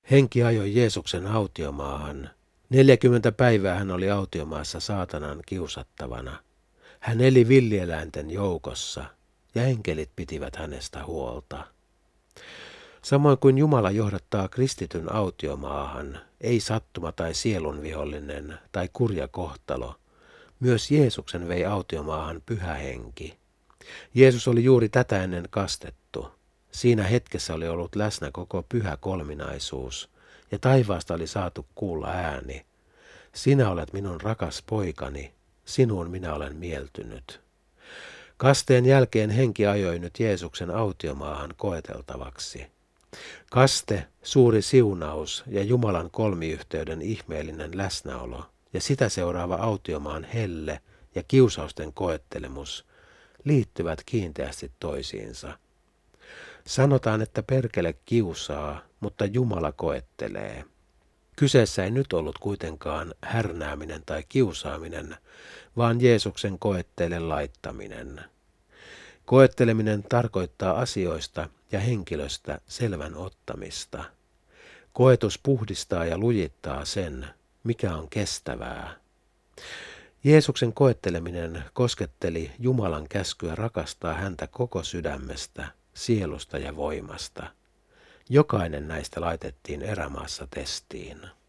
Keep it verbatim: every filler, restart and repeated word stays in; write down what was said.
Henki ajoi Jeesuksen autiomaahan. Neljäkymmentä päivää hän oli autiomaassa saatanan kiusattavana. Hän eli villieläinten joukossa, ja enkelit pitivät hänestä huolta. Samoin kuin Jumala johdattaa kristityn autiomaahan, ei sattuma tai sielunvihollinen tai kurja kohtalo, myös Jeesuksen vei autiomaahan Pyhä Henki. Jeesus oli juuri tätä ennen kastettu. Siinä hetkessä oli ollut läsnä koko pyhä kolminaisuus, ja taivaasta oli saatu kuulla ääni. Sinä olet minun rakas poikani, sinuun minä olen mieltynyt. Kasteen jälkeen Henki ajoi nyt Jeesuksen autiomaahan koeteltavaksi. Kaste, suuri siunaus ja Jumalan kolmiyhteyden ihmeellinen läsnäolo ja sitä seuraava autiomaan helle ja kiusausten koettelemus liittyvät kiinteästi toisiinsa. Sanotaan, että perkele kiusaa, mutta Jumala koettelee. Kyseessä ei nyt ollut kuitenkaan härnääminen tai kiusaaminen, vaan Jeesuksen koetteelle laittaminen. Koetteleminen tarkoittaa asioista ja henkilöstä selvän ottamista. Koetus puhdistaa ja lujittaa sen, mikä on kestävää. Jeesuksen koetteleminen kosketteli Jumalan käskyä rakastaa häntä koko sydämestä, sielusta ja voimasta. Jokainen näistä laitettiin erämaassa testiin.